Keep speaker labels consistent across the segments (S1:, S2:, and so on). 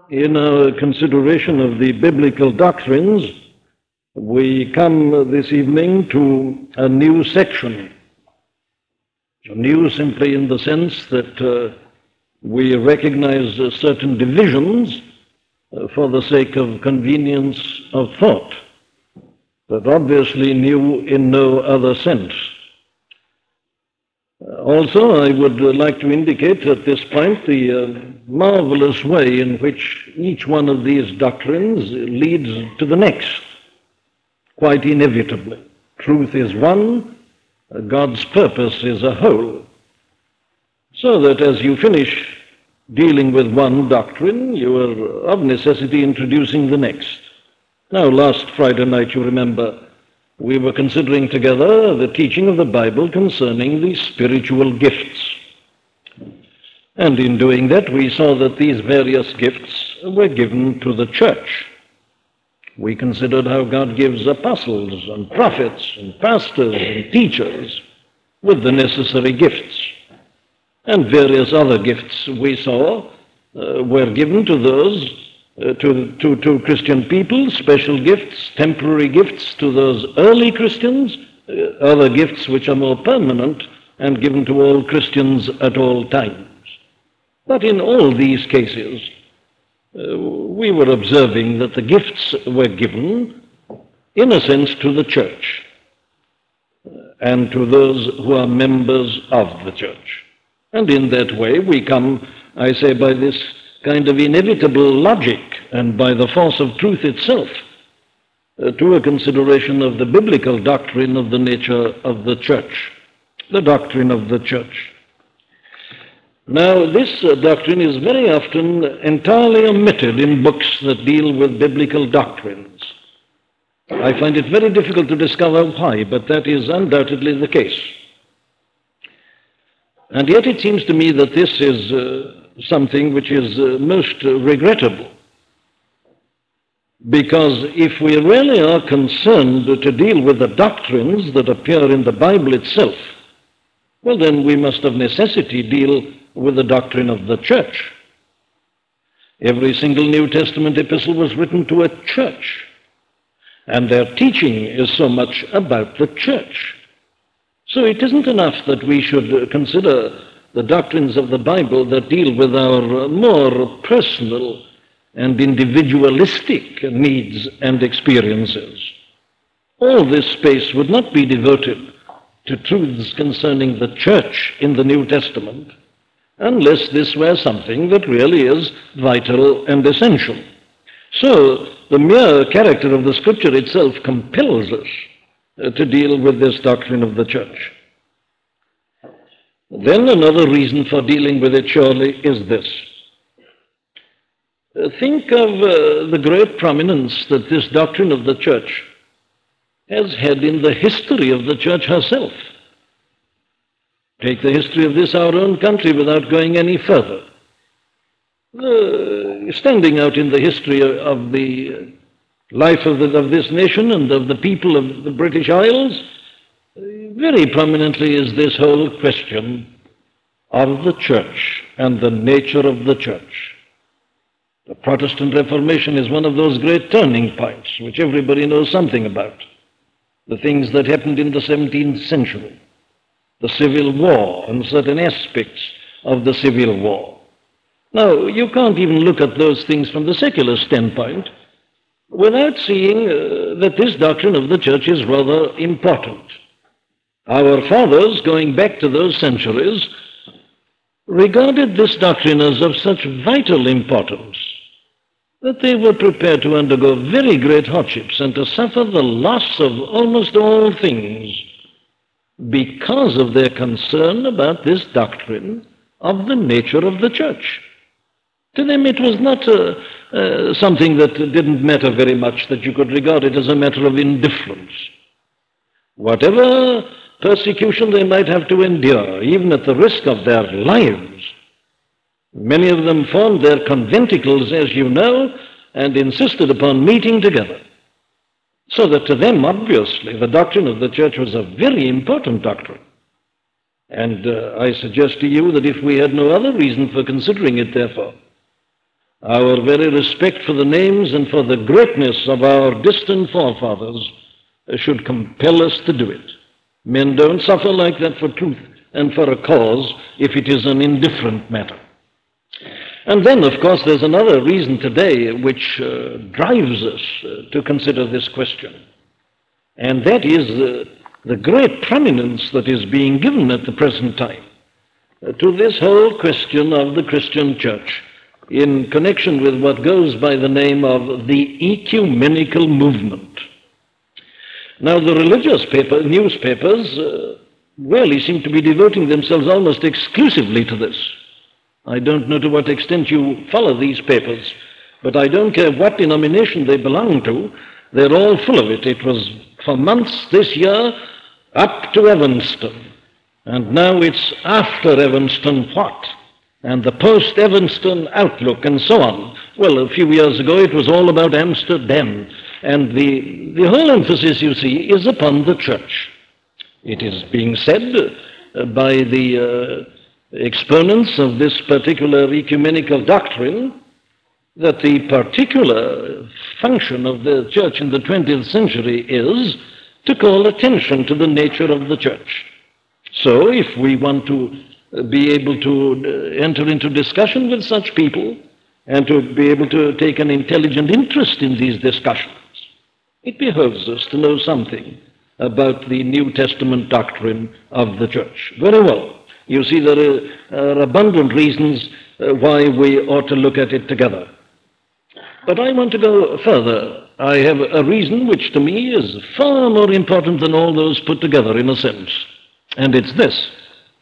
S1: In our consideration of the biblical doctrines, we come this evening to a new section. New simply in the sense that we recognize certain divisions for the sake of convenience of thought, but obviously new in no other sense. Also, I would like to indicate at this point the marvelous way in which each one of these doctrines leads to the next, quite inevitably. Truth is one, God's purpose is a whole, so that as you finish dealing with one doctrine, you are of necessity introducing the next. Now, last Friday night, you remember, we were considering together the teaching of the Bible concerning the spiritual gifts. And in doing that, we saw that these various gifts were given to the church. We considered how God gives apostles and prophets and pastors and teachers with the necessary gifts. And various other gifts we saw were given to those, to Christian people, special gifts, temporary gifts to those early Christians, other gifts which are more permanent and given to all Christians at all times. But in all these cases, we were observing that the gifts were given, in a sense, to the church and to those who are members of the church. And in that way we come, I say, by this kind of inevitable logic and by the force of truth itself, to a consideration of the biblical doctrine of the nature of the church, the doctrine of the church. Now, this doctrine is very often entirely omitted in books that deal with biblical doctrines. I find it very difficult to discover why, but that is undoubtedly the case. And yet it seems to me that this is something which is most regrettable. Because if we really are concerned to deal with the doctrines that appear in the Bible itself, well, then we must of necessity deal with the doctrine of the church. Every single New Testament epistle was written to a church, and their teaching is so much about the church. So it isn't enough that we should consider the doctrines of the Bible that deal with our more personal and individualistic needs and experiences. All this space would not be devoted to truths concerning the church in the New Testament unless this were something that really is vital and essential. So the mere character of the Scripture itself compels us to deal with this doctrine of the church. Then another reason for dealing with it surely is this. Think of the great prominence that this doctrine of the church has had in the history of the church herself. Take the history of this, our own country, without going any further. Standing out in the history of the life of this nation and of the people of the British Isles, very prominently is this whole question of the church and the nature of the church. The Protestant Reformation is one of those great turning points which everybody knows something about. The things that happened in the 17th century, the Civil War and certain aspects of the Civil War. Now, you can't even look at those things from the secular standpoint without seeing that this doctrine of the church is rather important. Our fathers, going back to those centuries, regarded this doctrine as of such vital importance that they were prepared to undergo very great hardships and to suffer the loss of almost all things because of their concern about this doctrine of the nature of the church. To them it was not something that didn't matter very much, that you could regard it as a matter of indifference. Whatever persecution they might have to endure, even at the risk of their lives, many of them formed their conventicles, as you know, and insisted upon meeting together. So that to them, obviously, the doctrine of the church was a very important doctrine. And I suggest to you that if we had no other reason for considering it, therefore, Our very respect for the names and for the greatness of our distant forefathers should compel us to do it. Men don't suffer like that for truth and for a cause if it is an indifferent matter. And then, of course, there's another reason today which drives us to consider this question, and that is the great prominence that is being given at the present time to this whole question of the Christian church in connection with what goes by the name of the ecumenical movement. Now, the religious newspapers really seem to be devoting themselves almost exclusively to this. I don't know to what extent you follow these papers, but I don't care what denomination they belong to, they're all full of it. It was for months this year up to Evanston, and now it's after Evanston what? And the post-Evanston outlook and so on. Well, a few years ago it was all about Amsterdam, and the whole emphasis, you see, is upon the church. It is being said by the exponents of this particular ecumenical doctrine that the particular function of the church in the 20th century is to call attention to the nature of the church. So if we want to be able to enter into discussion with such people and to be able to take an intelligent interest in these discussions, it behoves us to know something about the New Testament doctrine of the church. Very well. You see, there are abundant reasons why we ought to look at it together. But I want to go further. I have a reason which to me is far more important than all those put together in a sense. And it's this,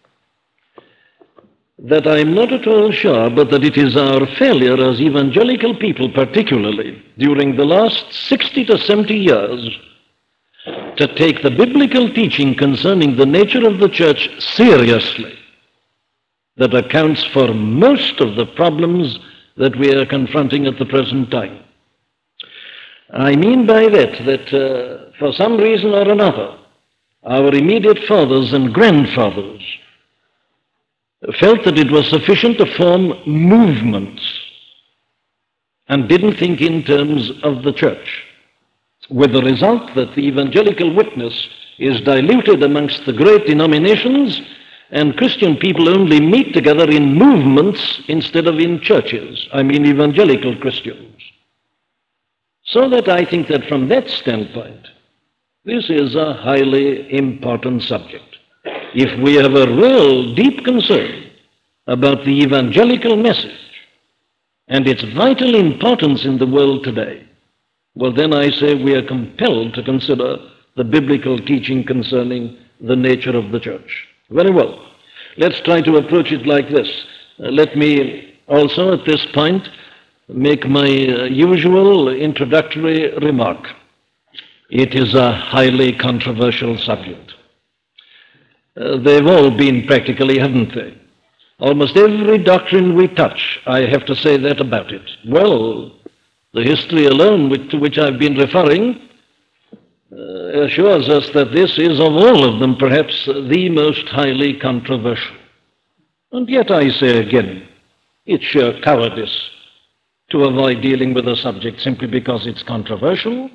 S1: that I'm not at all sure, but that it is our failure as evangelical people, particularly during the last 60 to 70 years, to take the biblical teaching concerning the nature of the church seriously, that accounts for most of the problems that we are confronting at the present time. I mean by that for some reason or another, our immediate fathers and grandfathers felt that it was sufficient to form movements and didn't think in terms of the church, with the result that the evangelical witness is diluted amongst the great denominations, and Christian people only meet together in movements instead of in churches. I mean evangelical Christians. So that I think that from that standpoint, this is a highly important subject. If we have a real deep concern about the evangelical message and its vital importance in the world today, well, then I say we are compelled to consider the biblical teaching concerning the nature of the church. Very well. Let's try to approach it like this. Let me also at this point make my usual introductory remark. It is a highly controversial subject. They've all been practically, haven't they? Almost every doctrine we touch, I have to say that about it. Well, the history alone to which I've been referring assures us that this is of all of them perhaps the most highly controversial. And yet I say again, it's sheer cowardice to avoid dealing with a subject simply because it's controversial.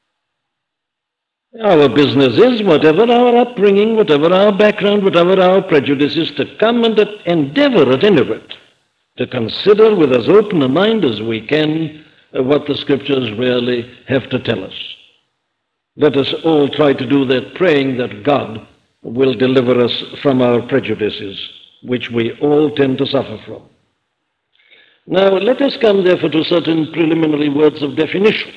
S1: Our business is, whatever our upbringing, whatever our background, whatever our prejudices, to come and endeavor at any rate to consider with as open a mind as we can what the Scriptures really have to tell us. Let us all try to do that, praying that God will deliver us from our prejudices, which we all tend to suffer from. Now, let us come, therefore, to certain preliminary words of definition.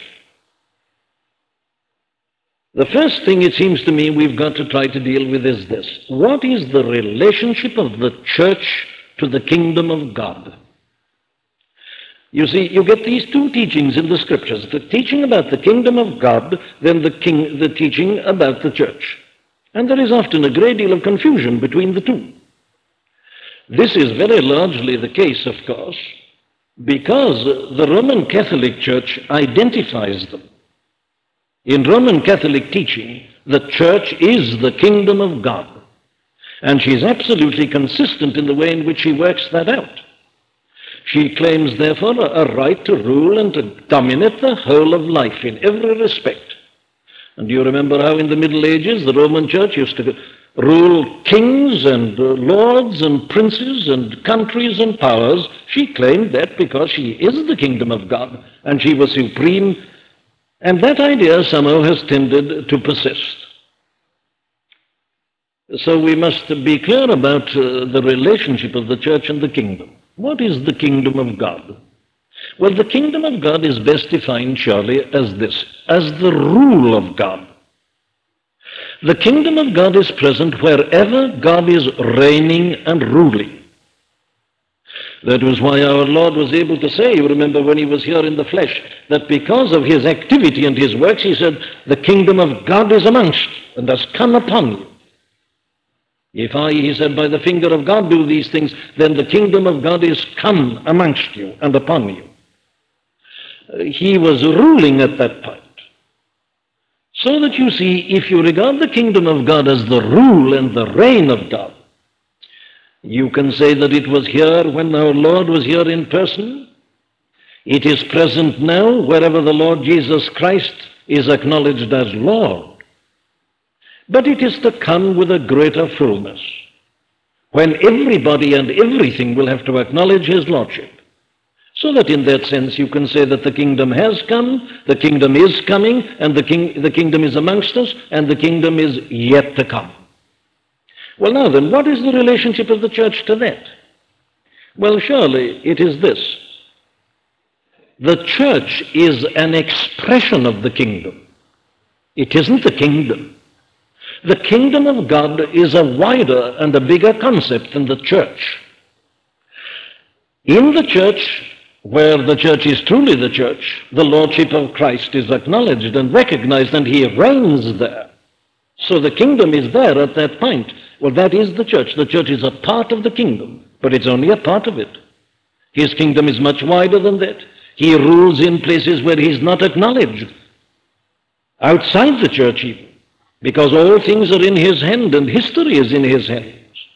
S1: The first thing, it seems to me, we've got to try to deal with is this. What is the relationship of the church to the kingdom of God? You see, you get these two teachings in the Scriptures, the teaching about the kingdom of God, then the teaching about the church. And there is often a great deal of confusion between the two. This is very largely the case, of course, because the Roman Catholic Church identifies them. In Roman Catholic teaching, the church is the kingdom of God. And she's absolutely consistent in the way in which she works that out. She claims, therefore, a right to rule and to dominate the whole of life in every respect. And do you remember how in the Middle Ages the Roman Church used to rule kings and lords and princes and countries and powers? She claimed that because she is the kingdom of God and she was supreme, and that idea somehow has tended to persist. So we must be clear about the relationship of the church and the kingdom. What is the kingdom of God? Well, the kingdom of God is best defined surely as this, as the rule of God. The kingdom of God is present wherever God is reigning and ruling. That was why our Lord was able to say, you remember when he was here in the flesh, that because of his activity and his works, he said, the kingdom of God is amongst you and has come upon you. If I, he said, by the finger of God do these things, then the kingdom of God is come amongst you and upon you. He was ruling at that point. So that you see, if you regard the kingdom of God as the rule and the reign of God, you can say that it was here when our Lord was here in person. It is present now wherever the Lord Jesus Christ is acknowledged as Lord. But it is to come with a greater fullness, when everybody and everything will have to acknowledge his lordship. So that in that sense you can say that the kingdom has come, the kingdom is coming, and the kingdom is amongst us, and the kingdom is yet to come. Well, now then, what is the relationship of the church to that? Well, surely it is this. The church is an expression of the kingdom. It isn't the kingdom. The kingdom of God is a wider and a bigger concept than the church. In the church, where the church is truly the church, the lordship of Christ is acknowledged and recognized, and he reigns there. So the kingdom is there at that point. Well, that is the church. The church is a part of the kingdom, but it's only a part of it. His kingdom is much wider than that. He rules in places where he's not acknowledged, outside the church even, because all things are in his hand and history is in his hands.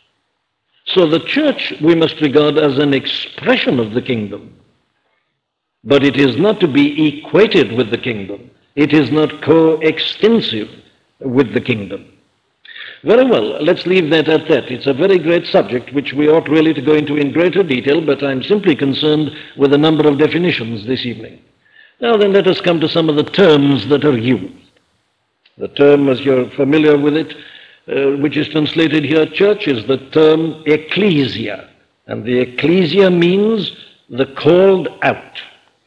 S1: So the church we must regard as an expression of the kingdom, but it is not to be equated with the kingdom. It is not coextensive with the kingdom. Very well, let's leave that at that. It's a very great subject which we ought really to go into in greater detail, but I'm simply concerned with a number of definitions this evening. Now then, let us come to some of the terms that are used. The term, as you're familiar with it, which is translated here church, is the term ecclesia. And the ecclesia means the called out.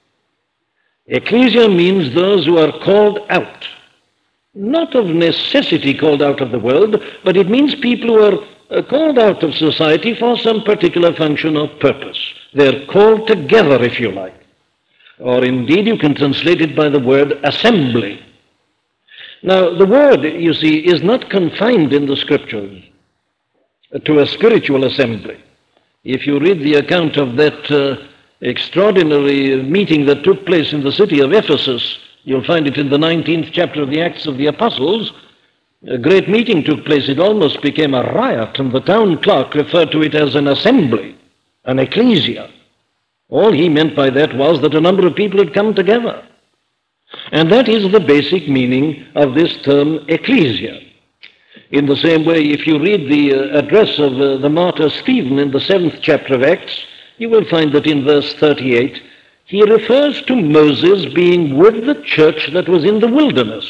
S1: Ecclesia means those who are called out. Not of necessity called out of the world, but it means people who are called out of society for some particular function or purpose. They're called together, if you like. Or indeed you can translate it by the word assembly. Now, the word, you see, is not confined in the Scriptures to a spiritual assembly. If you read the account of that extraordinary meeting that took place in the city of Ephesus, you'll find it in the 19th chapter of the Acts of the Apostles. A great meeting took place. It almost became a riot, and the town clerk referred to it as an assembly, an ecclesia. All he meant by that was that a number of people had come together. And that is the basic meaning of this term ecclesia. In the same way, if you read the address of the martyr Stephen in the 7th chapter of Acts, you will find that in verse 38, he refers to Moses being with the church that was in the wilderness.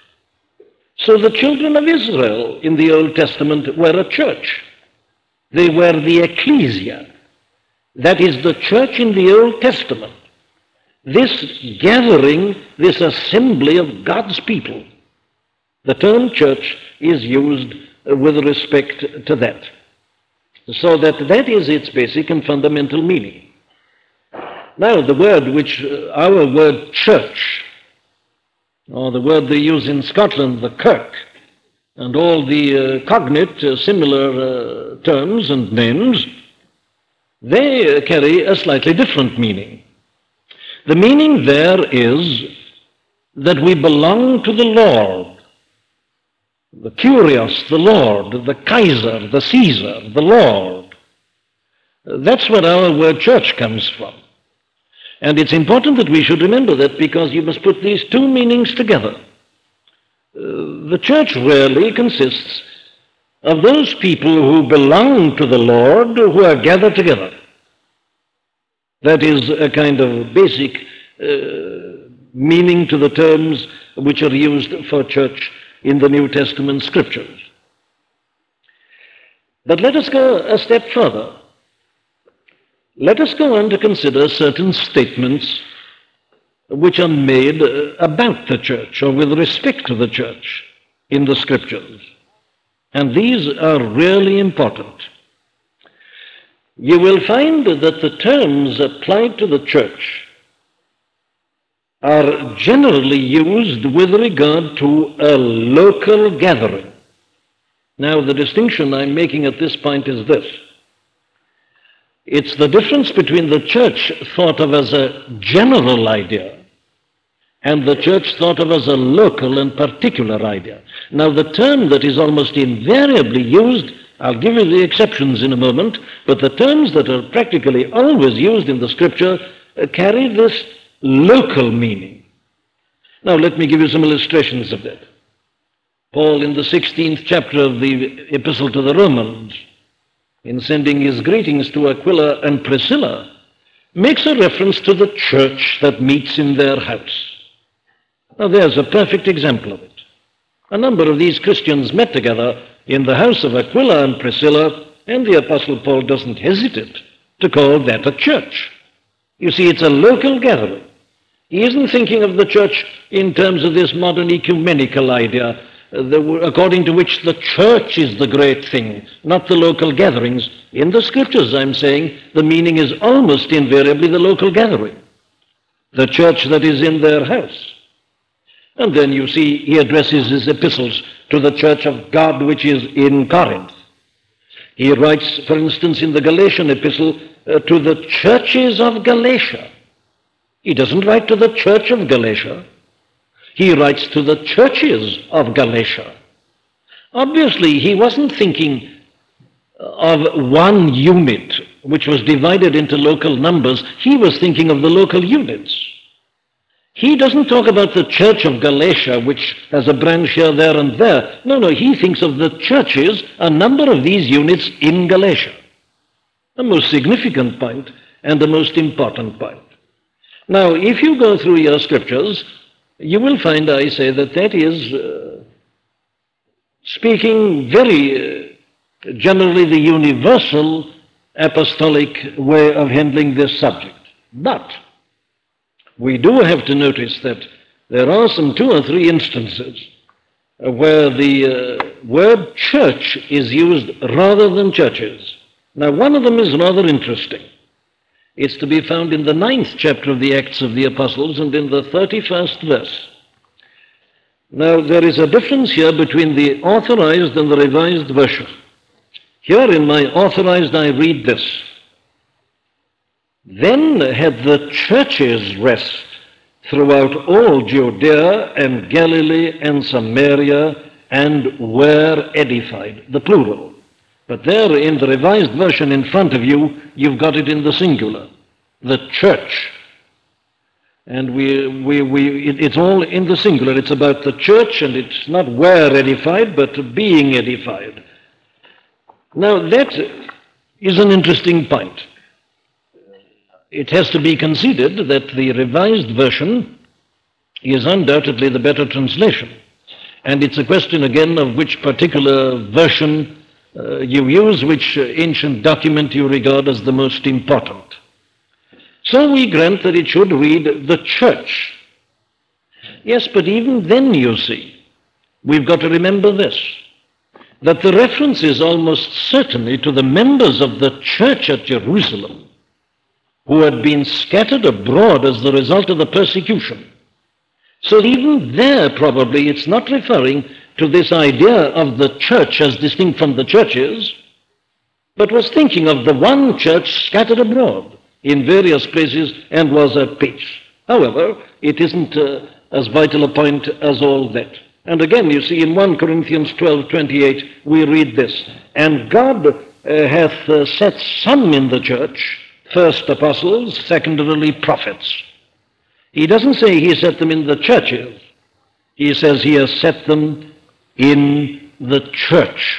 S1: So the children of Israel in the Old Testament were a church. They were the ecclesia. That is the church in the Old Testament. This gathering, this assembly of God's people. The term church is used with respect to that. So that is its basic and fundamental meaning. Now, the word which, our word church, or the word they use in Scotland, the kirk, and all the cognate similar terms and names, they carry a slightly different meaning. The meaning there is that we belong to the Lord, the Kyrios, the Lord, the Kaiser, the Caesar, the Lord. That's where our word church comes from. And it's important that we should remember that, because you must put these two meanings together. The church really consists of those people who belong to the Lord, who are gathered together. That is a kind of basic meaning to the terms which are used for church in the New Testament scriptures. But let us go a step further. Let us go on to consider certain statements which are made about the church or with respect to the church in the scriptures. And these are really important. You will find that the terms applied to the church are generally used with regard to a local gathering. Now, the distinction I'm making at this point is this. It's the difference between the church thought of as a general idea and the church thought of as a local and particular idea. Now, the term that is almost invariably used, I'll give you the exceptions in a moment, but the terms that are practically always used in the scripture carry this local meaning. Now, let me give you some illustrations of that. Paul, in the 16th chapter of the Epistle to the Romans, in sending his greetings to Aquila and Priscilla, makes a reference to the church that meets in their house. Now, there's a perfect example of it. A number of these Christians met together in the house of Aquila and Priscilla, and the Apostle Paul doesn't hesitate to call that a church. You see, it's a local gathering. He isn't thinking of the church in terms of this modern ecumenical idea, according to which the church is the great thing, not the local gatherings. In the scriptures, I'm saying, the meaning is almost invariably the local gathering, the church that is in their house. And then you see he addresses his epistles to the church of God which is in Corinth. He writes, for instance, in the Galatian epistle, to the churches of Galatia. He doesn't write to the church of Galatia. He writes to the churches of Galatia. Obviously, he wasn't thinking of one unit which was divided into local numbers. He was thinking of the local units. He doesn't talk about the church of Galatia, which has a branch here, there, and there. No, he thinks of the churches, a number of these units in Galatia. A most significant point and the most important point. Now, if you go through your scriptures, you will find, I say, that is speaking very generally the universal apostolic way of handling this subject. But we do have to notice that there are some 2 or 3 instances where the word church is used rather than churches. Now, one of them is rather interesting. It's to be found in the 9th chapter of the Acts of the Apostles and in the 31st verse. Now, there is a difference here between the Authorized and the Revised version. Here in my Authorized I read this. Then had the churches rest throughout all Judea and Galilee and Samaria and were edified, the plural. But there in the Revised version in front of you, you've got it in the singular, the church. And it's all in the singular. It's about the church, and it's not were edified, but being edified. Now that is an interesting point. It has to be conceded that the Revised version is undoubtedly the better translation. And it's a question again of which particular version you use, which ancient document you regard as the most important. So we grant that it should read the church. Yes, but even then, you see, we've got to remember this, that the reference is almost certainly to the members of the church at Jerusalem who had been scattered abroad as the result of the persecution. So even there, probably, it's not referring to this idea of the church as distinct from the churches, but was thinking of the one church scattered abroad in various places and was at peace. However, it isn't as vital a point as all that. And again, you see, in 1 Corinthians 12:28, we read this, and God hath set some in the church, first apostles, secondarily prophets. He doesn't say he set them in the churches. He says he has set them in the church.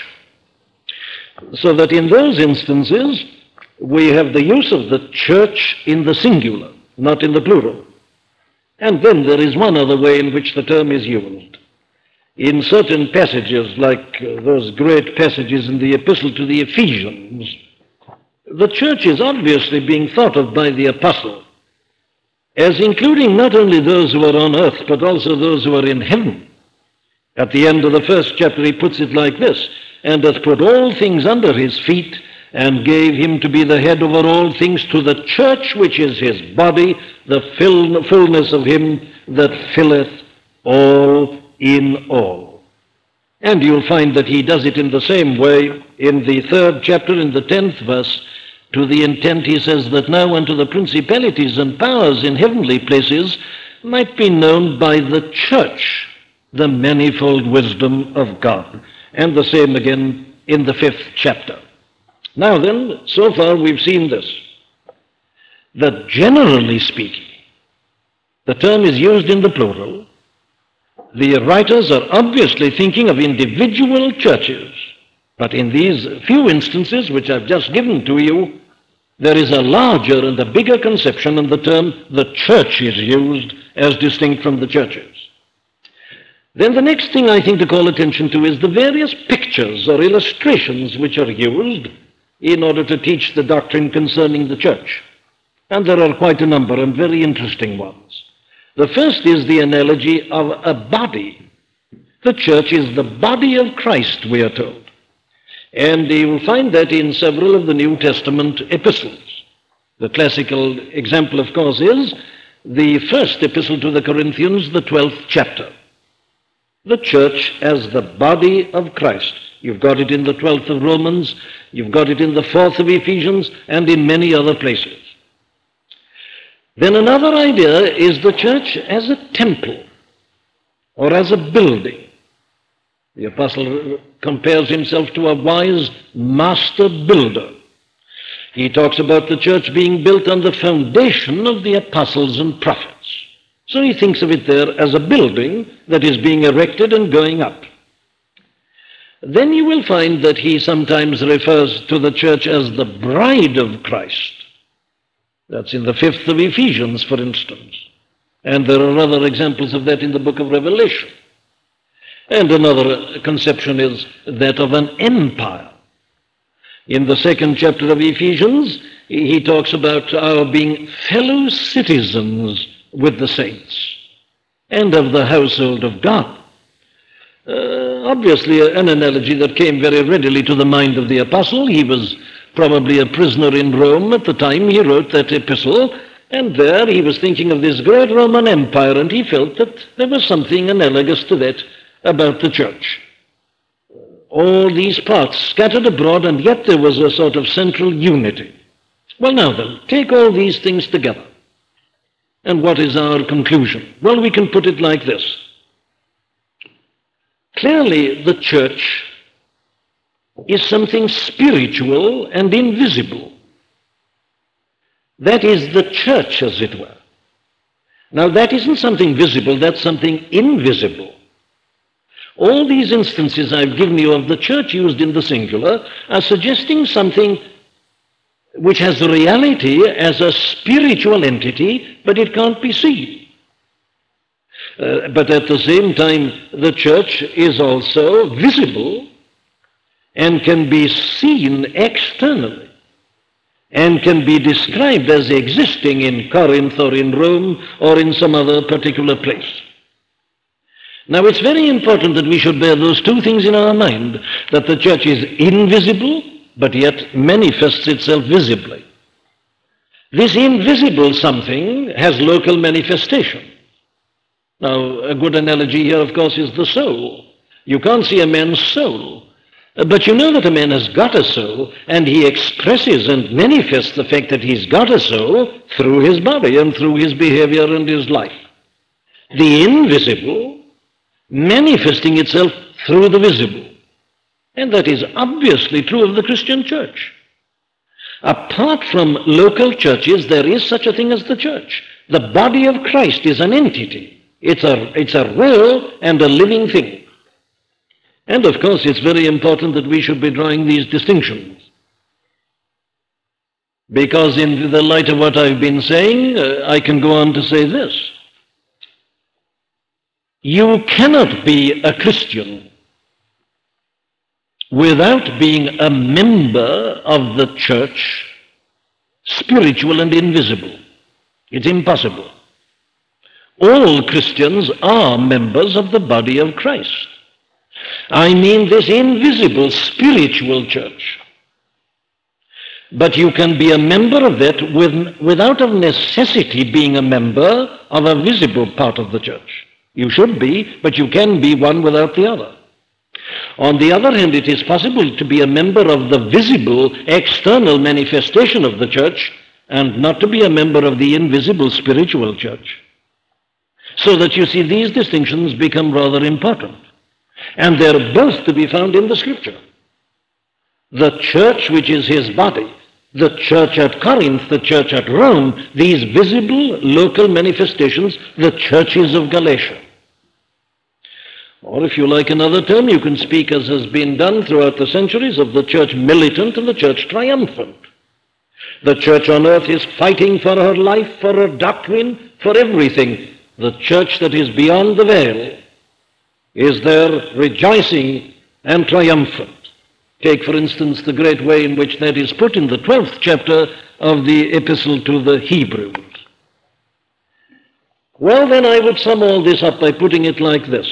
S1: So that in those instances, we have the use of the church in the singular, not in the plural. And then there is one other way in which the term is used. In certain passages, like those great passages in the Epistle to the Ephesians, the church is obviously being thought of by the apostle as including not only those who are on earth, but also those who are in heaven. At the end of the first chapter, he puts it like this: and hath put all things under his feet, and gave him to be the head over all things to the church, which is his body, the fullness of him that filleth all in all. And you'll find that he does it in the same way in the 3rd chapter, in the 10th verse, to the intent, he says, that now unto the principalities and powers in heavenly places might be known by the church the manifold wisdom of God. And the same again in the 5th chapter. Now then, so far we've seen this, that generally speaking, the term is used in the plural. The writers are obviously thinking of individual churches, but in these few instances which I've just given to you, there is a larger and a bigger conception, and the term the church is used as distinct from the churches. Then the next thing I think to call attention to is the various pictures or illustrations which are used in order to teach the doctrine concerning the church. And there are quite a number and very interesting ones. The first is the analogy of a body. The church is the body of Christ, we are told. And you will find that in several of the New Testament epistles. The classical example, of course, is the first epistle to the Corinthians, the 12th chapter. The church as the body of Christ. You've got it in the 12th of Romans, you've got it in the 4th of Ephesians, and in many other places. Then another idea is the church as a temple or as a building. The apostle compares himself to a wise master builder. He talks about the church being built on the foundation of the apostles and prophets. So he thinks of it there as a building that is being erected and going up. Then you will find that he sometimes refers to the church as the bride of Christ. That's in the 5th of Ephesians, for instance. And there are other examples of that in the book of Revelation. And another conception is that of an empire. In the 2nd chapter of Ephesians, he talks about our being fellow citizens with the saints and of the household of God. Obviously, an analogy that came very readily to the mind of the apostle. He was probably a prisoner in Rome at the time he wrote that epistle, and there he was thinking of this great Roman Empire, and he felt that there was something analogous to that about the church. All these parts scattered abroad, and yet there was a sort of central unity. Well, now then, take all these things together. And what is our conclusion? Well, we can put it like this. Clearly, the church is something spiritual and invisible. That is the church, as it were. Now, that isn't something visible, that's something invisible. All these instances I've given you of the church used in the singular are suggesting something which has reality as a spiritual entity, but it can't be seen. But at the same time, the church is also visible and can be seen externally and can be described as existing in Corinth or in Rome or in some other particular place. Now, it's very important that we should bear those two things in our mind, that the church is invisible, but yet manifests itself visibly. This invisible something has local manifestation. Now, a good analogy here, of course, is the soul. You can't see a man's soul, but you know that a man has got a soul, and he expresses and manifests the fact that he's got a soul through his body and through his behavior and his life. The invisible manifesting itself through the visible. And that is obviously true of the Christian church. Apart from local churches, there is such a thing as the church. The body of Christ is an entity. It's a real and a living thing. And of course, it's very important that we should be drawing these distinctions. Because in the light of what I've been saying, I can go on to say this. You cannot be a Christian without being a member of the church, spiritual and invisible. It's impossible. All Christians are members of the body of Christ. I mean this invisible spiritual church. But you can be a member of that without of necessity being a member of a visible part of the church. You should be, but you can be one without the other. On the other hand, it is possible to be a member of the visible external manifestation of the church and not to be a member of the invisible spiritual church. So that you see, these distinctions become rather important. And they're both to be found in the Scripture. The church which is his body, the church at Corinth, the church at Rome, these visible local manifestations, the churches of Galatia. Or if you like another term, you can speak, as has been done throughout the centuries, of the church militant and the church triumphant. The church on earth is fighting for her life, for her doctrine, for everything. The church that is beyond the veil is there rejoicing and triumphant. Take, for instance, the great way in which that is put in the 12th chapter of the Epistle to the Hebrews. Well, then I would sum all this up by putting it like this.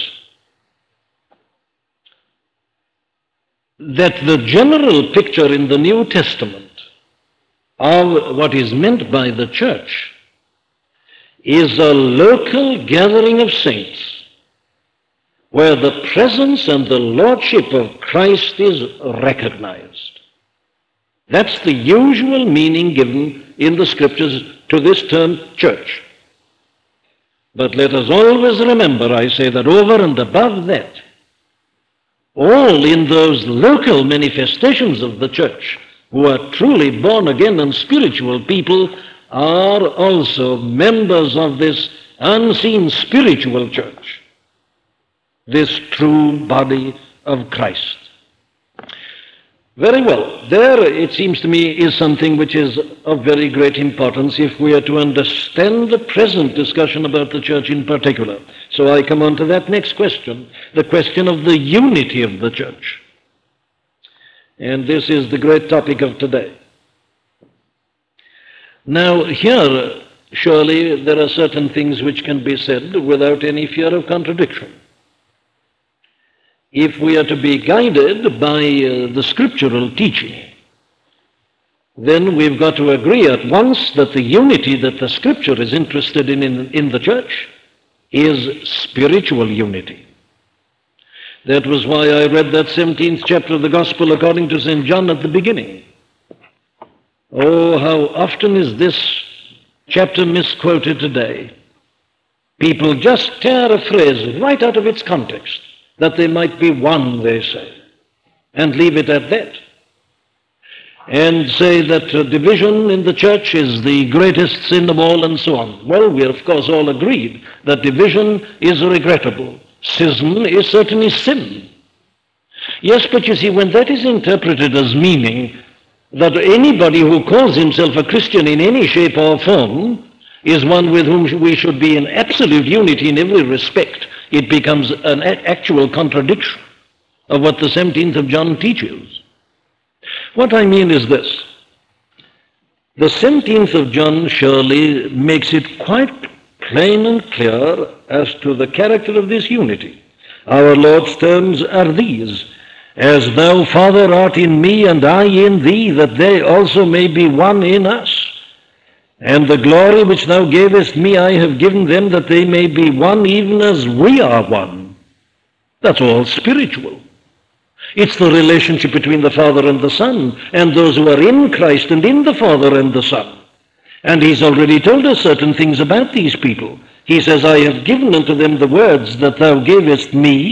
S1: That the general picture in the New Testament of what is meant by the church is a local gathering of saints where the presence and the lordship of Christ is recognized. That's the usual meaning given in the Scriptures to this term church. But let us always remember, I say, that over and above that, all in those local manifestations of the church who are truly born again and spiritual people are also members of this unseen spiritual church, this true body of Christ. Very well. There, it seems to me, is something which is of very great importance if we are to understand the present discussion about the church in particular. So I come on to that next question, the question of the unity of the church. And this is the great topic of today. Now, here, surely, there are certain things which can be said without any fear of contradiction. If we are to be guided by the scriptural teaching, then we've got to agree at once that the unity that the Scripture is interested in the church is spiritual unity. That was why I read that 17th chapter of the Gospel according to St. John at the beginning. Oh, how often is this chapter misquoted today. People just tear a phrase right out of its context, that they might be one, they say, and leave it at that. And say that division in the church is the greatest sin of all, and so on. Well, we are of course all agreed that division is regrettable. Schism is certainly sin. Yes, but you see, when that is interpreted as meaning that anybody who calls himself a Christian in any shape or form is one with whom we should be in absolute unity in every respect, it becomes an actual contradiction of what the 17th of John teaches. What I mean is this. The 17th of John surely makes it quite plain and clear as to the character of this unity. Our Lord's terms are these: as thou, Father, art in me, and I in thee, that they also may be one in us. And the glory which thou gavest me I have given them, that they may be one even as we are one. That's all spiritual. It's the relationship between the Father and the Son, and those who are in Christ and in the Father and the Son. And he's already told us certain things about these people. He says, I have given unto them the words that thou gavest me,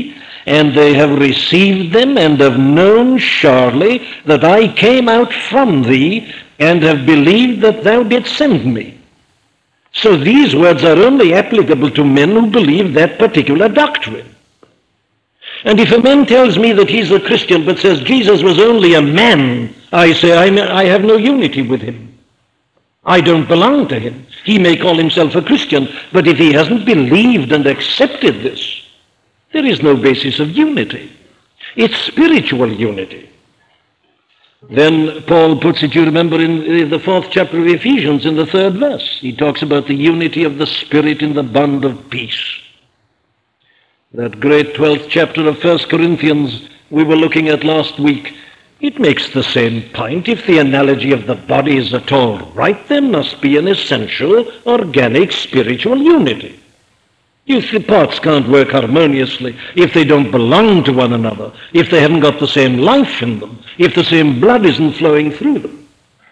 S1: and they have received them, and have known surely that I came out from thee, and have believed that thou didst send me. So these words are only applicable to men who believe that particular doctrine. And if a man tells me that he's a Christian but says Jesus was only a man, I say I have no unity with him. I don't belong to him. He may call himself a Christian, but if he hasn't believed and accepted this, there is no basis of unity. It's spiritual unity. Then Paul puts it, you remember, in the 4th chapter of Ephesians, in the 3rd verse. He talks about the unity of the Spirit in the bond of peace. That great 12th chapter of 1 Corinthians we were looking at last week, it makes the same point. If the analogy of the body is at all right, there must be an essential, organic, spiritual unity. If the parts can't work harmoniously, if they don't belong to one another, if they haven't got the same life in them, if the same blood isn't flowing through them,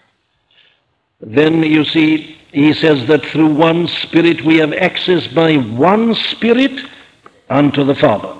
S1: then you see, he says that through one Spirit we have access by one Spirit unto the Father.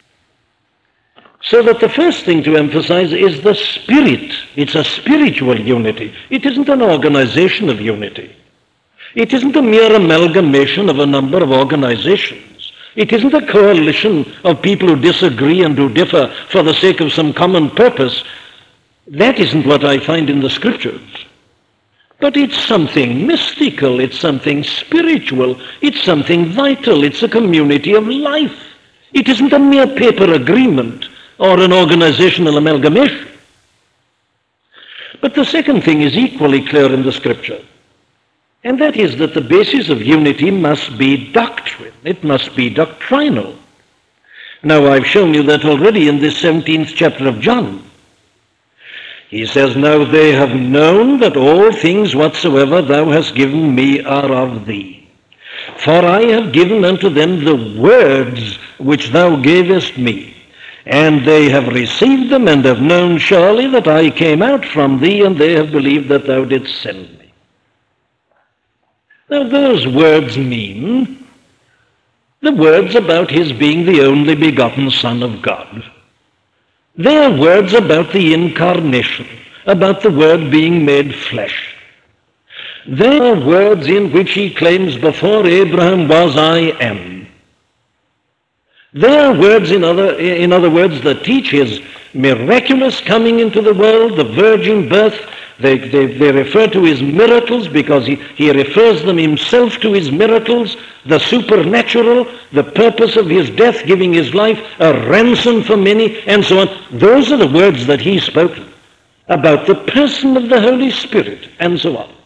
S1: So that the first thing to emphasize is the Spirit. It's a spiritual unity. It isn't an organization of unity. It isn't a mere amalgamation of a number of organizations. It isn't a coalition of people who disagree and who differ for the sake of some common purpose. That isn't what I find in the Scriptures. But it's something mystical, it's something spiritual, it's something vital, it's a community of life. It isn't a mere paper agreement or an organizational amalgamation. But the second thing is equally clear in the Scripture, and that is that the basis of unity must be doctrine. It must be doctrinal. Now, I've shown you that already in this 17th chapter of John. He says, now they have known that all things whatsoever thou hast given me are of thee. For I have given unto them the words which thou gavest me, and they have received them, and have known surely that I came out from thee, and they have believed that thou didst send me. Now those words mean the words about his being the only begotten Son of God. They are words about the incarnation, about the Word being made flesh. They are words in which he claims, before Abraham was, I am. They are words, in other words, that teach his miraculous coming into the world, the virgin birth. They refer to his miracles because he refers them himself to his miracles, the supernatural, the purpose of his death, giving his life, a ransom for many, and so on. Those are the words that he spoke about the person of the Holy Spirit, and so on.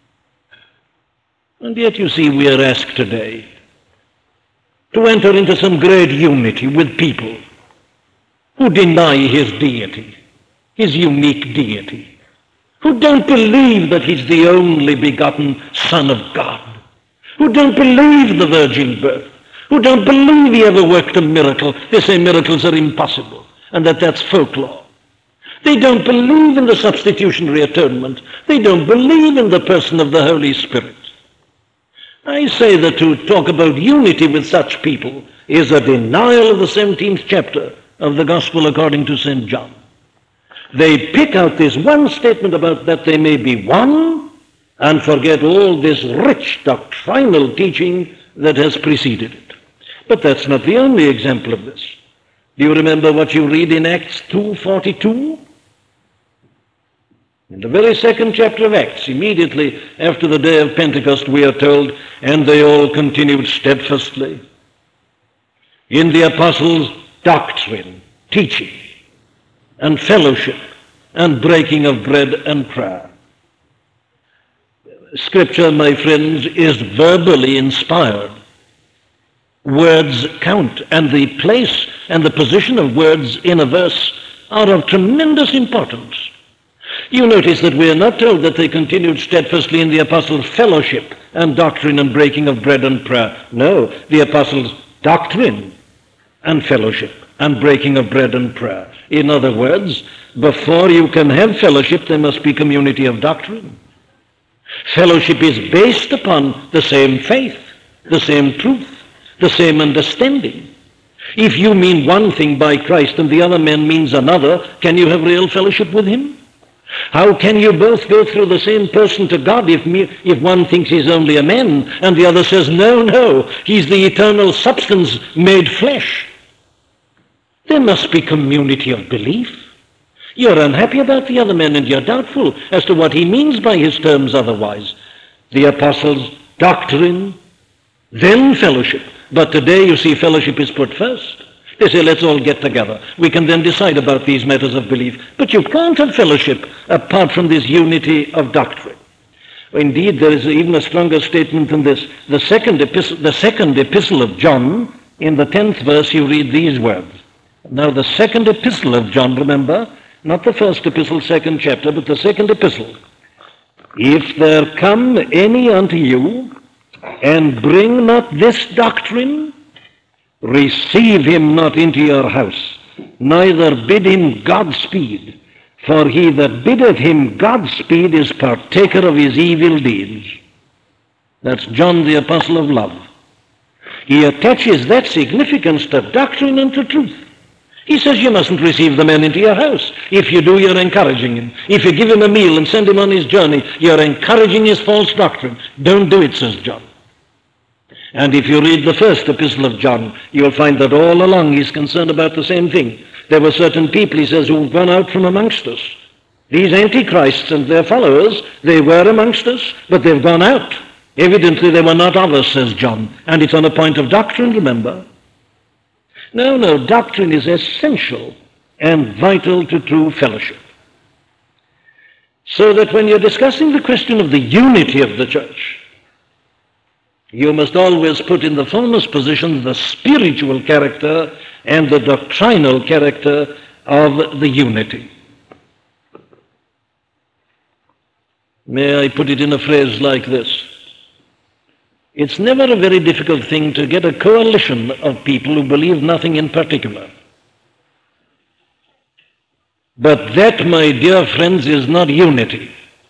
S1: And yet you see we are asked today to enter into some great unity with people who deny his deity, his unique deity, who don't believe that he's the only begotten Son of God, who don't believe the virgin birth, who don't believe he ever worked a miracle. They say miracles are impossible, and that's folklore. They don't believe in the substitutionary atonement. They don't believe in the person of the Holy Spirit. I say that to talk about unity with such people is a denial of the 17th chapter of the Gospel according to St. John. They pick out this one statement about that they may be one and forget all this rich doctrinal teaching that has preceded it. But that's not the only example of this. Do you remember what you read in Acts 2:42? In the very 2nd chapter of Acts, immediately after the day of Pentecost, we are told, and they all continued steadfastly in the apostles' doctrine, teaching, and fellowship, and breaking of bread and prayer. Scripture, my friends, is verbally inspired. Words count, and the place and the position of words in a verse are of tremendous importance. You notice that we are not told that they continued steadfastly in the apostles' fellowship and doctrine and breaking of bread and prayer. No, the apostles' doctrine and fellowship and breaking of bread and prayer. In other words, before you can have fellowship, there must be community of doctrine. Fellowship is based upon the same faith, the same truth, the same understanding. If you mean one thing by Christ and the other man means another, can you have real fellowship with him? How can you both go through the same person to God if one thinks he's only a man and the other says, no, he's the eternal substance made flesh? There must be community of belief. You're unhappy about the other man and you're doubtful as to what he means by his terms otherwise. The apostles' doctrine, then fellowship. But today, you see, fellowship is put first. They say, let's all get together. We can then decide about these matters of belief. But you can't have fellowship apart from this unity of doctrine. Indeed, there is even a stronger statement than this. The second epistle of John, in the 10th verse, you read these words. Now, the second epistle of John, remember, not the first epistle, second chapter, but the second epistle. If there come any unto you, and bring not this doctrine, receive him not into your house, neither bid him Godspeed, for he that biddeth him Godspeed is partaker of his evil deeds. That's John the Apostle of Love. He attaches that significance to doctrine and to truth. He says you mustn't receive the man into your house. If you do, you're encouraging him. If you give him a meal and send him on his journey, you're encouraging his false doctrine. Don't do it, says John. And if you read the first epistle of John, you'll find that all along he's concerned about the same thing. There were certain people, he says, who've gone out from amongst us. These antichrists and their followers, they were amongst us, but they've gone out. Evidently they were not of us, says John. And it's on a point of doctrine, remember. No, doctrine is essential and vital to true fellowship. So that when you're discussing the question of the unity of the church, you must always put in the foremost position the spiritual character and the doctrinal character of the unity. May I put it in a phrase like this? It's never a very difficult thing to get a coalition of people who believe nothing in particular. But that, my dear friends, is not unity.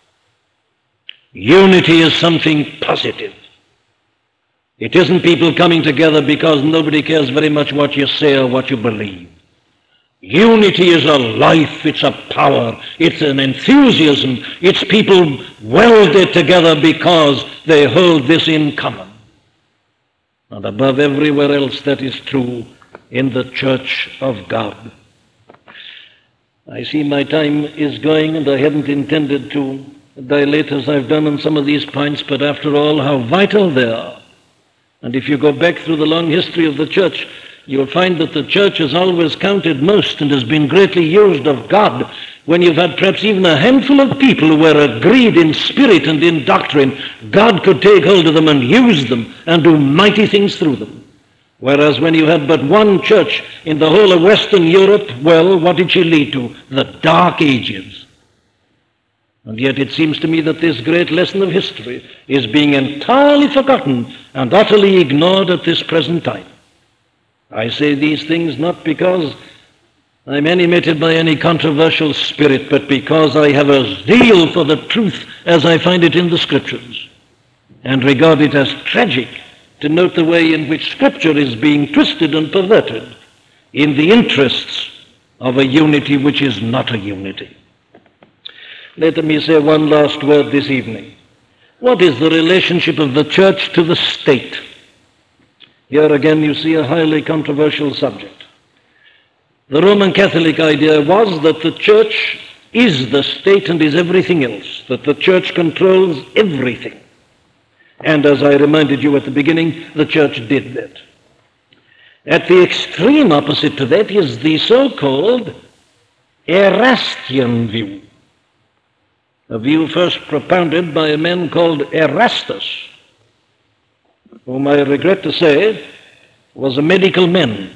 S1: Unity is something positive. It isn't people coming together because nobody cares very much what you say or what you believe. Unity is a life, it's a power, it's an enthusiasm, it's people welded together because they hold this in common. And above everywhere else, that is true in the church of God. I see my time is going, and I hadn't intended to dilate as I've done on some of these points, but after all, how vital they are. And if you go back through the long history of the church, you'll find that the church has always counted most and has been greatly used of God. When you've had perhaps even a handful of people who were agreed in spirit and in doctrine, God could take hold of them and use them and do mighty things through them. Whereas when you had but one church in the whole of Western Europe, well, what did she lead to? The Dark Ages. And yet it seems to me that this great lesson of history is being entirely forgotten and utterly ignored at this present time. I say these things not because I'm animated by any controversial spirit, but because I have a zeal for the truth as I find it in the Scriptures, and regard it as tragic to note the way in which Scripture is being twisted and perverted in the interests of a unity which is not a unity. Let me say one last word this evening. What is the relationship of the church to the state? Here again you see a highly controversial subject. The Roman Catholic idea was that the church is the state and is everything else, that the church controls everything. And as I reminded you at the beginning, the church did that. At the extreme opposite to that is the so-called Erastian view, a view first propounded by a man called Erastus, whom I regret to say was a medical man.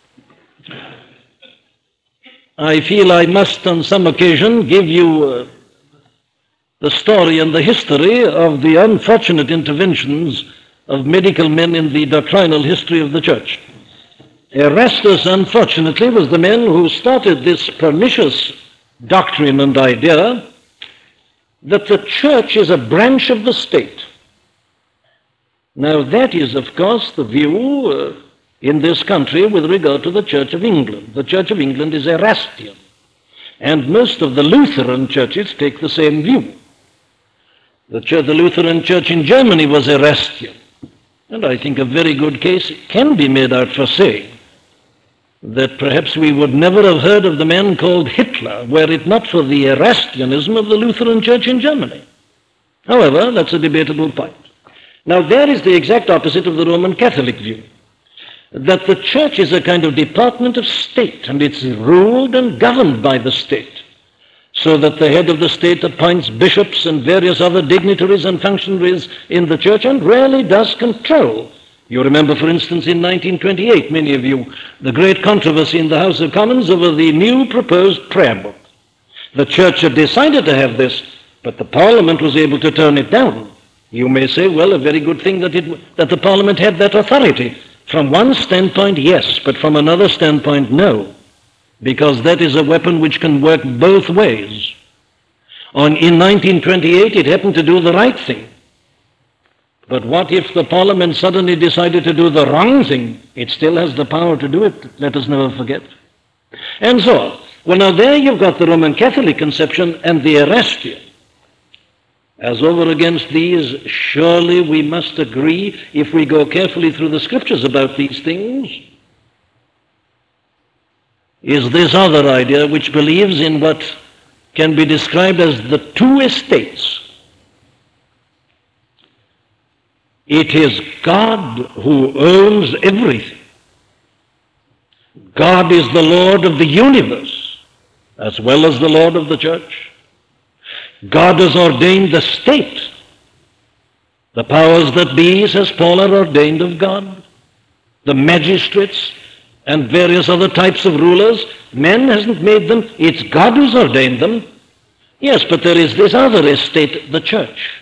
S1: I feel I must on some occasion give you the story and the history of the unfortunate interventions of medical men in the doctrinal history of the church. Erastus, unfortunately, was the man who started this pernicious doctrine and idea that the church is a branch of the state. Now that is, of course, the view in this country with regard to the Church of England. The Church of England is Erastian, and most of the Lutheran churches take the same view. The Lutheran Church in Germany was Erastian, and I think a very good case can be made out for saying that perhaps we would never have heard of the man called Hitler were it not for the Erastianism of the Lutheran Church in Germany. However, that's a debatable point. Now, there is the exact opposite of the Roman Catholic view, that the church is a kind of department of state, and it's ruled and governed by the state, so that the head of the state appoints bishops and various other dignitaries and functionaries in the church and rarely does control. You remember, for instance, in 1928, many of you, the great controversy in the House of Commons over the new proposed prayer book. The church had decided to have this, but the Parliament was able to turn it down. You may say, well, a very good thing that the Parliament had that authority. From one standpoint, yes, but from another standpoint, no, because that is a weapon which can work both ways. In 1928, it happened to do the right thing. But what if the Parliament suddenly decided to do the wrong thing? It still has the power to do it, let us never forget. And so on. Well, now there you've got the Roman Catholic conception and the Erastian. As over against these, surely we must agree, if we go carefully through the scriptures about these things, is this other idea which believes in what can be described as the two estates. It is God who owns everything. God is the Lord of the universe as well as the Lord of the church. God has ordained the state. The powers that be, says Paul, are ordained of God. The magistrates and various other types of rulers, man hasn't made them, it's God who's ordained them. Yes, but there is this other estate, the church.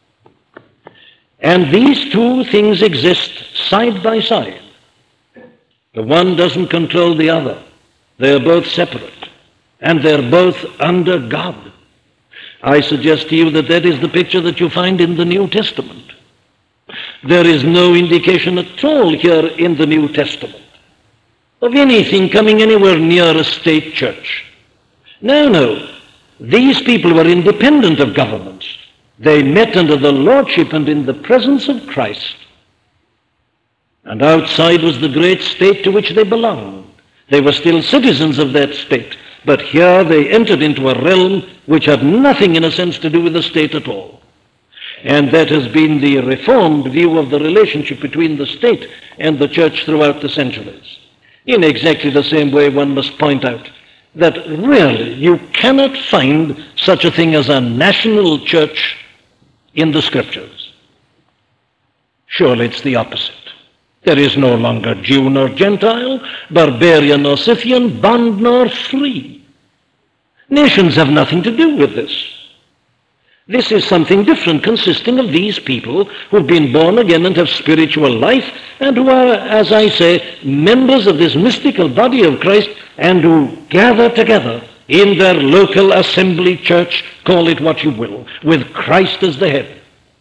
S1: And these two things exist side by side. The one doesn't control the other. They're both separate, and they're both under God. I suggest to you that that is the picture that you find in the New Testament. There is no indication at all here in the New Testament of anything coming anywhere near a state church. No. These people were independent of governments. They met under the lordship and in the presence of Christ. And outside was the great state to which they belonged. They were still citizens of that state. But here they entered into a realm which had nothing, in a sense, to do with the state at all. And that has been the Reformed view of the relationship between the state and the church throughout the centuries. In exactly the same way, one must point out that really you cannot find such a thing as a national church in the Scriptures. Surely it's the opposite. There is no longer Jew nor Gentile, barbarian nor Scythian, bond nor free. Nations have nothing to do with this. This is something different, consisting of these people who've been born again and have spiritual life, and who are, as I say, members of this mystical body of Christ, and who gather together in their local assembly church, call it what you will, with Christ as the head.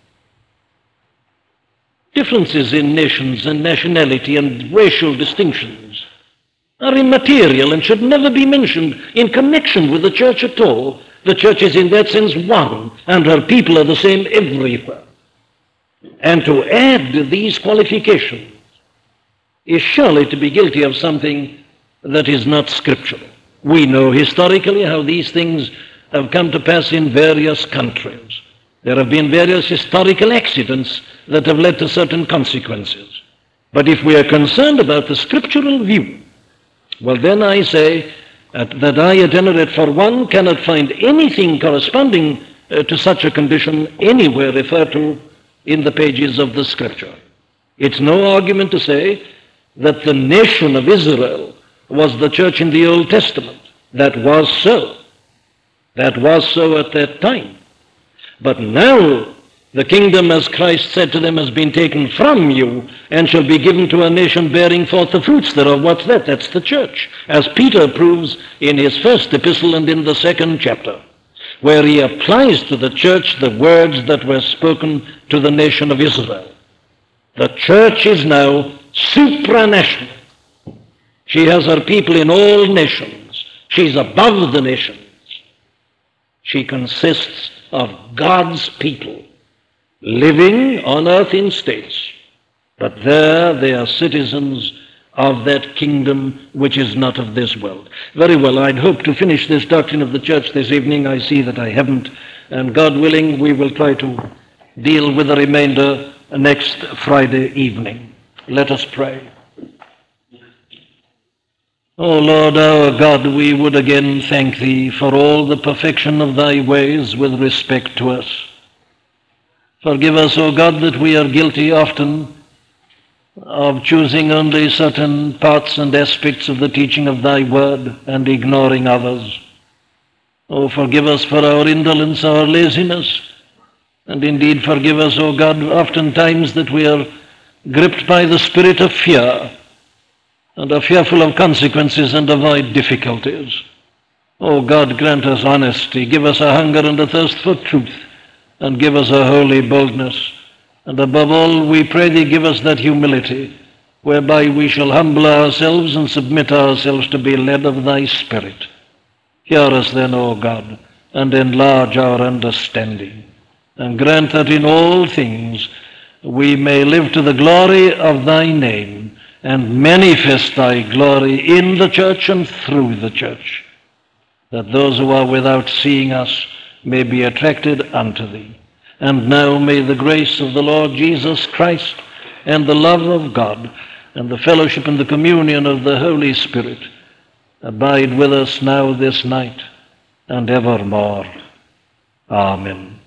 S1: Differences in nations and nationality and racial distinctions are immaterial and should never be mentioned in connection with the church at all. The church is in that sense one, and her people are the same everywhere. And to add these qualifications is surely to be guilty of something that is not scriptural. We know historically how these things have come to pass in various countries. There have been various historical accidents that have led to certain consequences. But if we are concerned about the scriptural view, well, then I say that I, at any rate, for one, cannot find anything corresponding to such a condition anywhere referred to in the pages of the Scripture. It's no argument to say that the nation of Israel was the church in the Old Testament. That was so. That was so at that time. But now the kingdom, as Christ said to them, has been taken from you and shall be given to a nation bearing forth the fruits thereof. What's that? That's the church, as Peter proves in his first epistle and in the second chapter, where he applies to the church the words that were spoken to the nation of Israel. The church is now supranational. She has her people in all nations. She's above the nations. She consists of God's people living on earth in states, but there they are citizens of that kingdom which is not of this world. Very well, I'd hoped to finish this doctrine of the church this evening. I see that I haven't, and God willing, we will try to deal with the remainder next Friday evening. Let us pray. O Lord our God, we would again thank Thee for all the perfection of Thy ways with respect to us. Forgive us, O God, that we are guilty often of choosing only certain parts and aspects of the teaching of Thy word and ignoring others. Oh, forgive us for our indolence, our laziness, and indeed forgive us, O God, oftentimes that we are gripped by the spirit of fear and are fearful of consequences and avoid difficulties. O God, grant us honesty, give us a hunger and a thirst for truth, and give us a holy boldness. And above all, we pray Thee, give us that humility, whereby we shall humble ourselves and submit ourselves to be led of Thy Spirit. Hear us then, O God, and enlarge our understanding, and grant that in all things we may live to the glory of Thy name, and manifest Thy glory in the church and through the church, that those who are without seeing us may be attracted unto Thee. And now may the grace of the Lord Jesus Christ and the love of God and the fellowship and the communion of the Holy Spirit abide with us now this night and evermore. Amen.